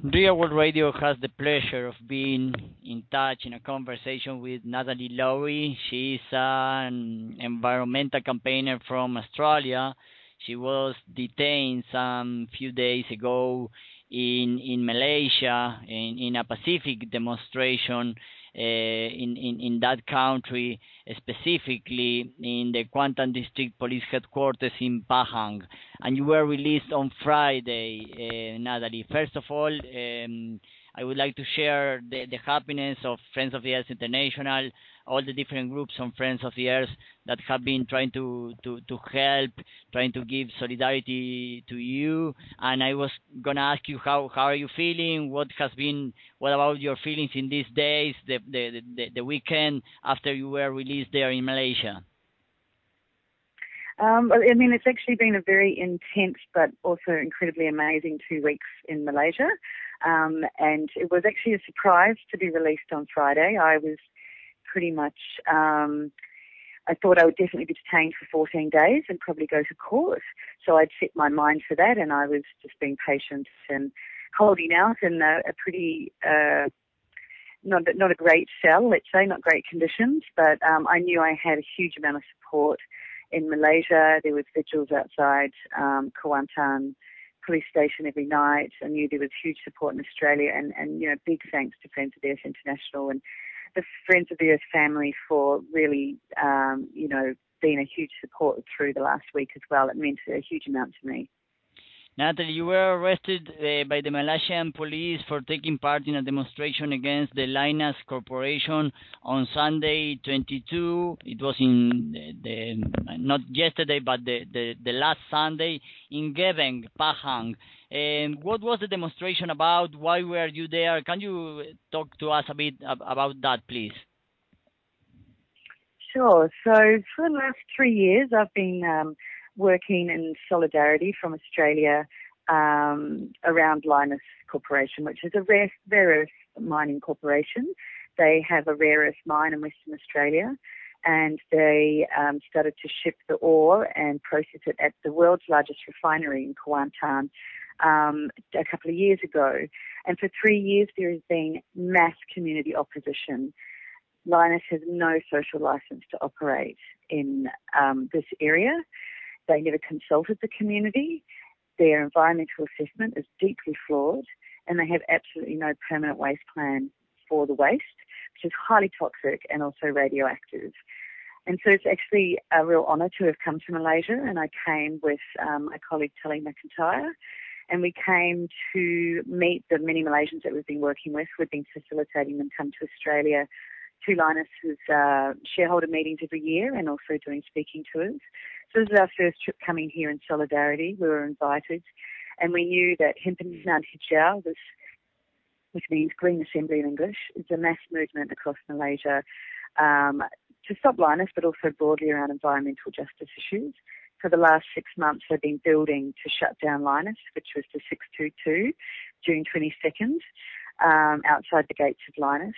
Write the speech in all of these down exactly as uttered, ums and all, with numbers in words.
Real World Radio has the pleasure of being in touch in a conversation with Natalie Lowry. She is an environmental campaigner from Australia. She was detained some few days ago in in Malaysia in, in a Pacific demonstration uh, in, in in that country, specifically in the Kuantan District Police Headquarters in Pahang. And you were released on Friday, uh, Natalie. First of all, um, I would like to share the, the happiness of Friends of the Earth International, all the different groups on Friends of the Earth that have been trying to, to, to help, trying to give solidarity to you. And I was going to ask you how, how are you feeling? What has been, what about your feelings in these days, the, the, the, the weekend after you were released there in Malaysia? Um, I mean, it's actually been a very intense but also incredibly amazing two weeks in Malaysia. Um, and it was actually a surprise to be released on Friday. I was pretty much, um, I thought I would definitely be detained for fourteen days and probably go to court. So I'd set my mind for that, and I was just being patient and holding out in a, a pretty, uh, not, not a great cell, let's say, not great conditions, but um, I knew I had a huge amount of support in Malaysia. There was vigils outside um, Kuantan police station every night. I knew there was huge support in Australia, and, and you know, big thanks to Friends of the Earth International and the Friends of the Earth family for really, um, you know, being a huge support through the last week as well. It meant a huge amount to me. Natalie, you were arrested uh, by the Malaysian police for taking part in a demonstration against the Lynas Corporation on Sunday twenty-two. It was in the, the not yesterday, but the, the, the last Sunday in Gebeng, Pahang. Um, what was the demonstration about? Why were you there? Can you talk to us a bit ab- about that, please? Sure. So for the last three years, I've been um, working in solidarity from Australia um, around Lynas Corporation, which is a rare, rare earth mining corporation. They have a rare earth mine in Western Australia, and they um, started to ship the ore and process it at the world's largest refinery in Kuantan um, a couple of years ago. And for three years, there has been mass community opposition. Lynas has no social license to operate in um, this area. They never consulted the community. Their environmental assessment is deeply flawed, and they have absolutely no permanent waste plan for the waste, which is highly toxic and also radioactive. And so it's actually a real honour to have come to Malaysia, and I came with um, my colleague Tully McIntyre, and we came to meet the many Malaysians that we've been working with. We've been facilitating them come to Australia to Lynas's uh, shareholder meetings every year, and also doing speaking tours. So this is our first trip coming here in solidarity. We were invited, and we knew that Himpinan Hijau, this, which means Green Assembly in English, is a mass movement across Malaysia um, to stop Lynas, but also broadly around environmental justice issues. For the last six months, they've been building to shut down Lynas, which was the six two two, June twenty-second, um, outside the gates of Lynas.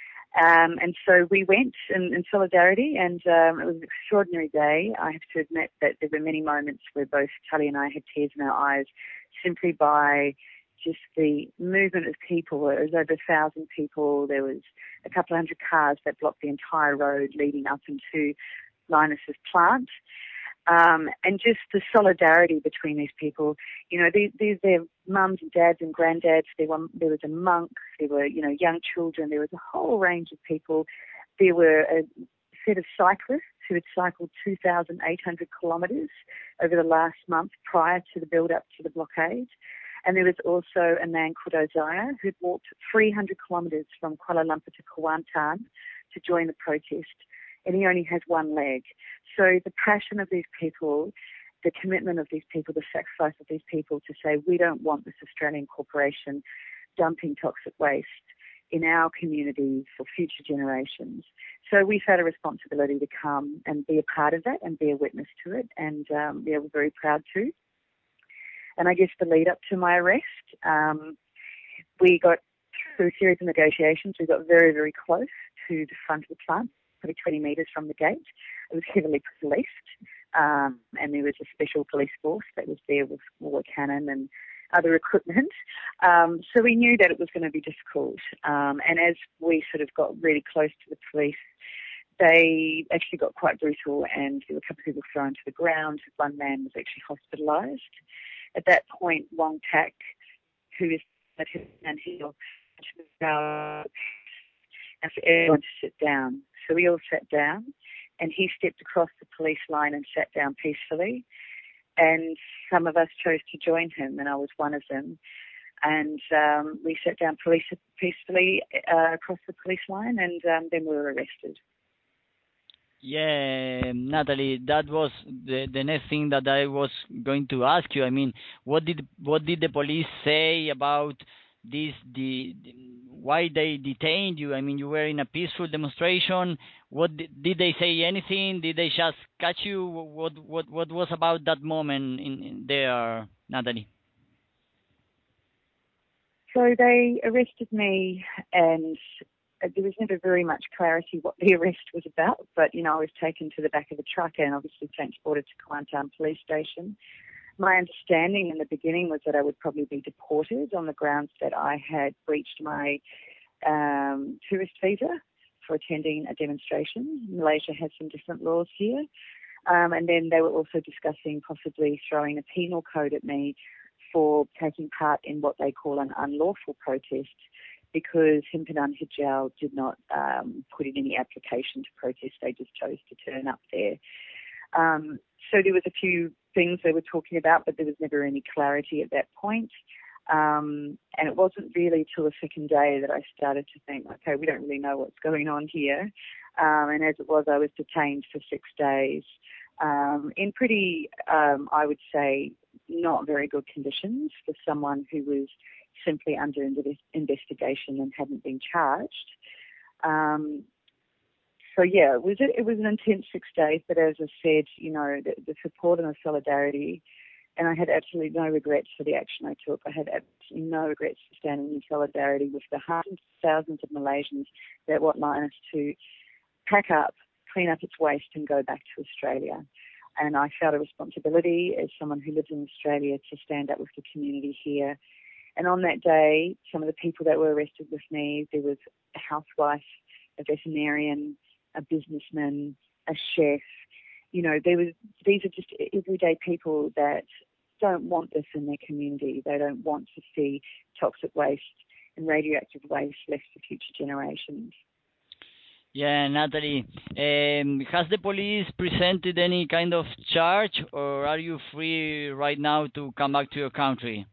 Um, and so we went in, in solidarity, and um, it was an extraordinary day. I have to admit that there were many moments where both Tully and I had tears in our eyes simply by just the movement of people. It was over a thousand people. There was a couple of hundred cars that blocked the entire road leading up into Lynas's plant. Um, and just the solidarity between these people. You know, these, these their mums and dads and granddads. There, were, there was a monk. There were, you know, young children. There was a whole range of people. There were a set of cyclists who had cycled two thousand eight hundred kilometres over the last month prior to the build-up to the blockade. And there was also a man called Ozaya who'd walked three hundred kilometres from Kuala Lumpur to Kuantan to join the protest. And he only has one leg. So the passion of these people, the commitment of these people, the sacrifice of these people to say, we don't want this Australian corporation dumping toxic waste in our community for future generations. So we felt a responsibility to come and be a part of that and be a witness to it. And um, yeah, we're very proud to. And I guess the lead up to my arrest, um, we got through a series of negotiations. We got very, very close to the front of the plant, probably twenty metres from the gate. It was heavily policed, um, and there was a special police force that was there with more cannon and other equipment. Um, so we knew that it was going to be difficult. Um, and as we sort of got really close to the police, they actually got quite brutal, and there were a couple of people thrown to the ground. One man was actually hospitalised. At that point, Wong Tak, who is at his and heel, asked for everyone to sit down. So we all sat down, and he stepped across the police line and sat down peacefully. And some of us chose to join him, and I was one of them. And um, we sat down police peacefully uh, across the police line, and um, then we were arrested. Yeah, Natalie, that was the the next thing that I was going to ask you. I mean, what did what did the police say about this? The, the why they detained you? I mean, you were in a peaceful demonstration. What did, did they say anything? Did they just catch you? What what what was about that moment in, in there, Natalie? So they arrested me, and there was never very much clarity what the arrest was about. But, you know, I was taken to the back of a truck and obviously transported to Kuantan police station. My understanding in the beginning was that I would probably be deported on the grounds that I had breached my um, tourist visa for attending a demonstration. Malaysia has some different laws here. Um, and then they were also discussing possibly throwing a penal code at me for taking part in what they call an unlawful protest, because Himpinan Hijau did not um, put in any application to protest. They just chose to turn up there. Um, so there was a few things they were talking about, but there was never any clarity at that point. Um, and it wasn't really till the second day that I started to think, okay, we don't really know what's going on here. Um, and as it was, I was detained for six days um, in pretty, um, I would say, not very good conditions for someone who was simply under investigation and hadn't been charged. Um, so yeah, it was it was an intense six days. But as I said, you know, the, the support and the solidarity, and I had absolutely no regrets for the action I took. I had absolutely no regrets for standing in solidarity with the hundreds of thousands of Malaysians that want Lynas to pack up, clean up its waste, and go back to Australia. And I felt a responsibility as someone who lives in Australia to stand up with the community here. And on that day, some of the people that were arrested with me, there was a housewife, a veterinarian, a businessman, a chef. You know, there was, these are just everyday people that don't want this in their community. They don't want to see toxic waste and radioactive waste left for future generations. Yeah, Natalie, um, has the police presented any kind of charge, or are you free right now to come back to your country?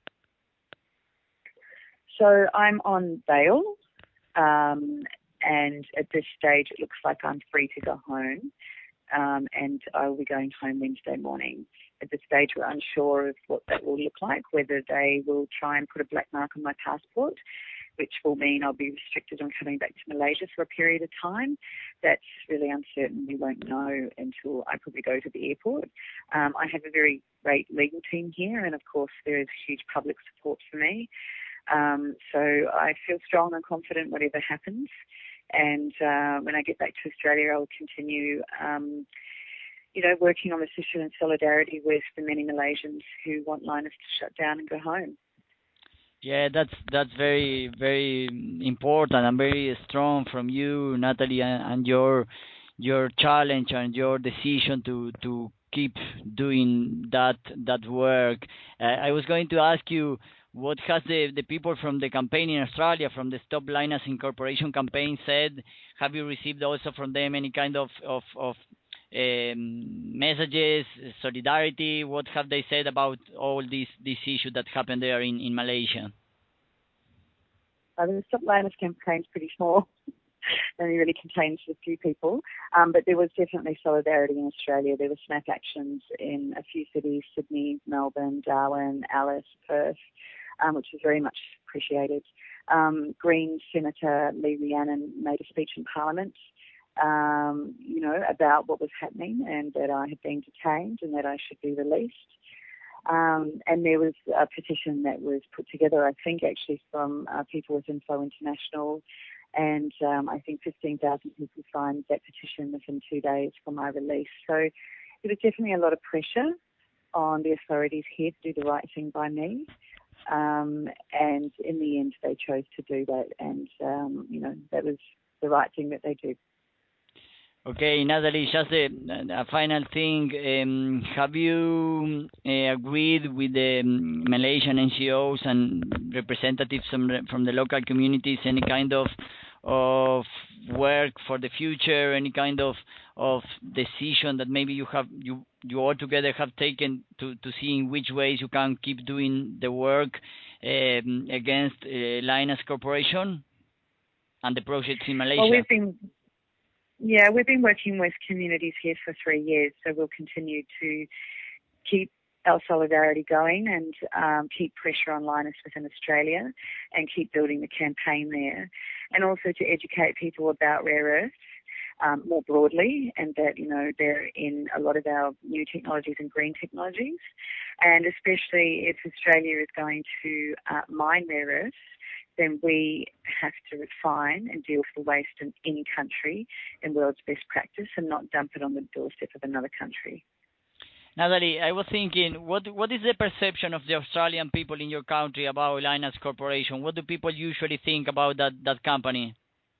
So I'm on bail, um, and at this stage it looks like I'm free to go home, um, and I will be going home Wednesday morning. At this stage we're unsure of what that will look like, whether they will try and put a black mark on my passport, which will mean I'll be restricted on coming back to Malaysia for a period of time. That's really uncertain. We won't know until I probably go to the airport. Um, I have a very great legal team here, and of course there is huge public support for me. Um, so I feel strong and confident whatever happens. And uh, when I get back to Australia, I'll continue, um, you know, working on this issue in solidarity with the many Malaysians who want Lynas to shut down and go home. Yeah, that's that's very very important and very strong from you, Natalie, and, and your your challenge and your decision to to keep doing that that work. Uh, I was going to ask you, what has the the people from the campaign in Australia, from the Stop Lynas Incorporation campaign, said? Have you received also from them any kind of of of um, messages, solidarity? What have they said about all this this issue that happened there in, in Malaysia? Uh, the Stop Lynas campaign is pretty small. It only really contains a few people, um, but there was definitely solidarity in Australia. There were snap actions in a few cities: Sydney, Melbourne, Darwin, Alice, Perth, um, which was very much appreciated. Um, Green Senator Lee Rhiannon made a speech in Parliament, um, you know, about what was happening and that I had been detained and that I should be released. Um, and there was a petition that was put together, I think, actually from uh, people with Info International, and um, I think fifteen thousand people signed that petition within two days for my release. So there was definitely a lot of pressure on the authorities here to do the right thing by me. Um, and in the end, they chose to do that, and um, you know that was the right thing that they did. Okay, Natalie, just a, a final thing. Um, have you uh, agreed with the um, Malaysian N G Os and representatives from, from the local communities any kind of of work for the future, any kind of of decision that maybe you have you you all together have taken to to see in which ways you can keep doing the work um, against uh, Lynas Corporation and the projects in Malaysia? Well, we've been yeah we've been working with communities here for three years, so we'll continue to keep our solidarity going and um, keep pressure on Lynas within Australia and keep building the campaign there, and also to educate people about rare earths um, more broadly, and that, you know, they're in a lot of our new technologies and green technologies, and especially if Australia is going to uh, mine rare earths, then we have to refine and deal with the waste in any country in world's best practice and not dump it on the doorstep of another country. Natalie, I was thinking, what what is the perception of the Australian people in your country about Lynas Corporation? What do people usually think about that, that company?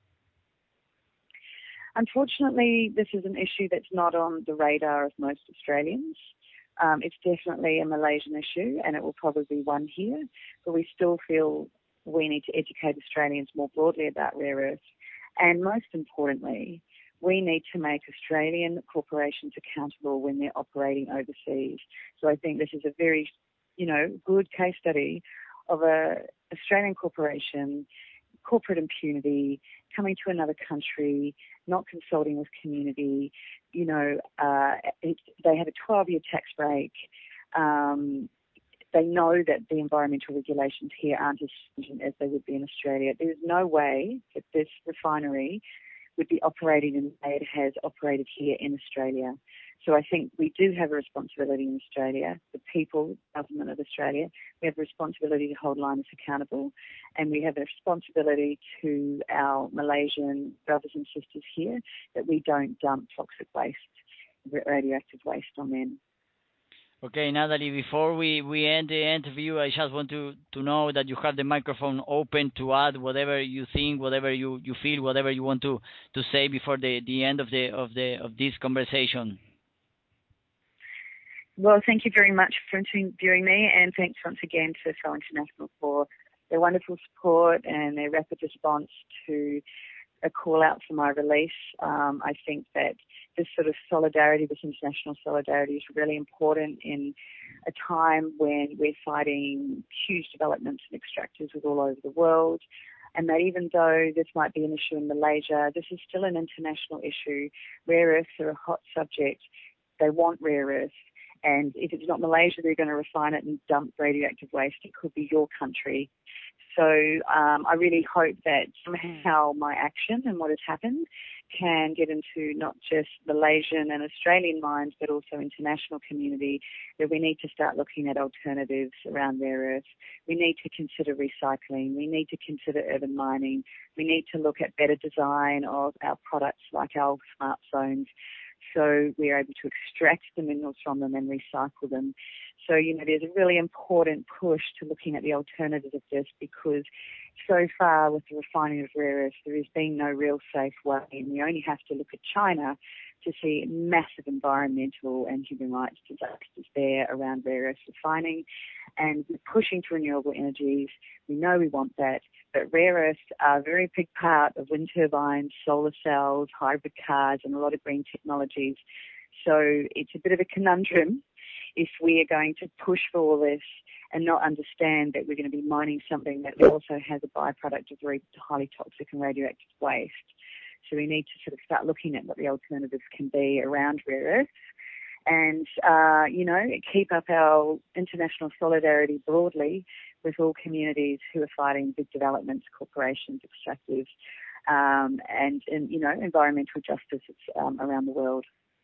Unfortunately, this is an issue that's not on the radar of most Australians. Um, it's definitely a Malaysian issue, and it will probably be one here, but we still feel we need to educate Australians more broadly about rare earths. And most importantly, we need to make Australian corporations accountable when they're operating overseas. So I think this is a very, you know, good case study of a Australian corporation, corporate impunity, coming to another country, not consulting with community. You know, uh, it, they have a twelve-year tax break. Um, they know that the environmental regulations here aren't as stringent as they would be in Australia. There is no way that this refinery would be operating in the way it has operated here in Australia. So I think we do have a responsibility in Australia, the people, government of Australia. We have a responsibility to hold Lynas accountable, and we have a responsibility to our Malaysian brothers and sisters here that we don't dump toxic waste, radioactive waste on them. Okay, Natalie, before we, we end the interview, I just want to, to know that you have the microphone open to add whatever you think, whatever you, you feel, whatever you want to, to say before the, the end of the of the of this conversation. Well, thank you very much for interviewing me, and thanks once again to Flow International for their wonderful support and their rapid response to a call out for my release. Um, I think that this sort of solidarity, this international solidarity, is really important in a time when we're fighting huge developments in extractors all over the world. And that even though this might be an issue in Malaysia, this is still an international issue. Rare earths are a hot subject. They want rare earths. And if it's not Malaysia, they're going to refine it and dump radioactive waste. It could be your country. So um, I really hope that somehow my action and what has happened can get into not just Malaysian and Australian minds, but also international community, that we need to start looking at alternatives around rare earths. We need to consider recycling. We need to consider urban mining. We need to look at better design of our products like our smart zones, so we're able to extract the minerals from them and recycle them. So, you know, there's a really important push to looking at the alternatives of this, because so far with the refining of rare earths, there has been no real safe way, and we only have to look at China to see massive environmental and human rights disasters there around rare earth refining. And we're pushing to renewable energies. We know we want that, but rare earths are a very big part of wind turbines, solar cells, hybrid cars, and a lot of green technologies. So it's a bit of a conundrum if we are going to push for all this and not understand that we're going to be mining something that also has a byproduct of very highly toxic and radioactive waste. So we need to sort of start looking at what the alternatives can be around rare earths, and, uh, you know, keep up our international solidarity broadly with all communities who are fighting big developments, corporations, extractives, um, and, and, you know, environmental justice um, around the world.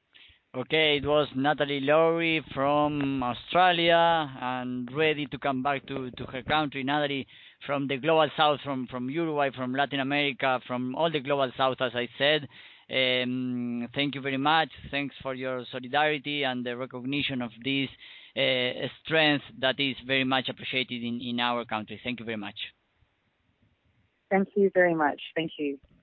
Okay, it was Natalie Lowry from Australia and ready to come back to, to her country. Natalie from the Global South, from, from Uruguay, from Latin America, from all the Global South, as I said. Um, thank you very much. Thanks for your solidarity and the recognition of this uh, strength that is very much appreciated in, in our country. Thank you very much. Thank you very much. Thank you.